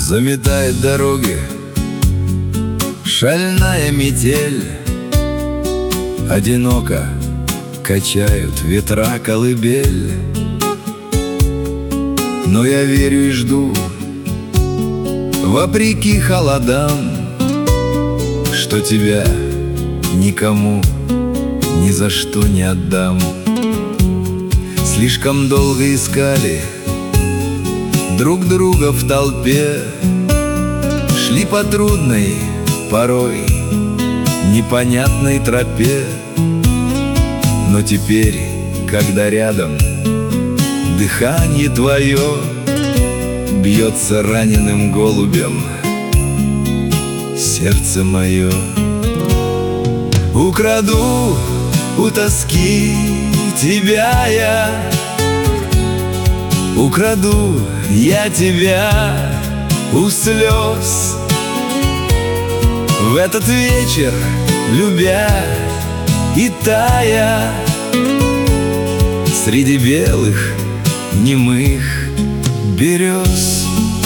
Заметает дороги шальная метель. Одиноко качают ветра колыбель. Но я верю и жду, вопреки холодам, что тебя никому ни за что не отдам. Слишком долго искали друг друга в толпе, шли по трудной, порой непонятной тропе. Но теперь, когда рядом дыхание твое бьется раненым голубем сердце мое, украду у тоски тебя я, украду я тебя у слез. В этот вечер, любя и тая, среди белых немых берез.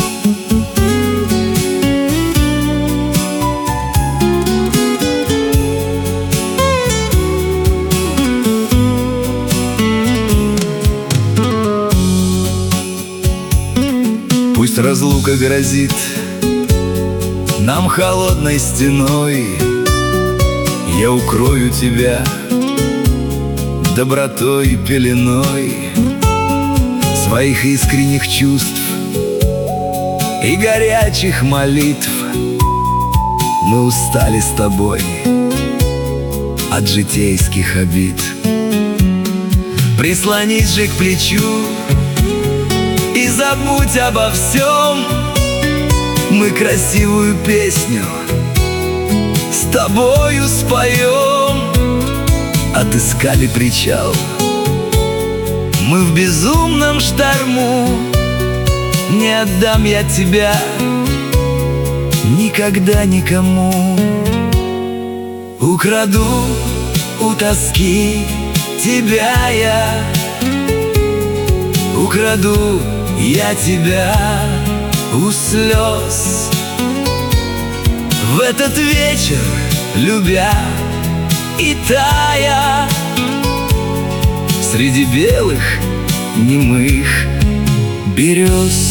Пусть разлука грозит нам холодной стеной, я укрою тебя добротой пеленой своих искренних чувств и горячих молитв. Мы устали с тобой от житейских обид. Прислонись же к плечу и забудь обо всем. Мы красивую песню с тобою споем. Отыскали причал мы в безумном шторму. Не отдам я тебя никогда никому. Украду у тоски тебя я, украду я тебя у слез. В этот вечер, любя и тая, среди белых немых берез.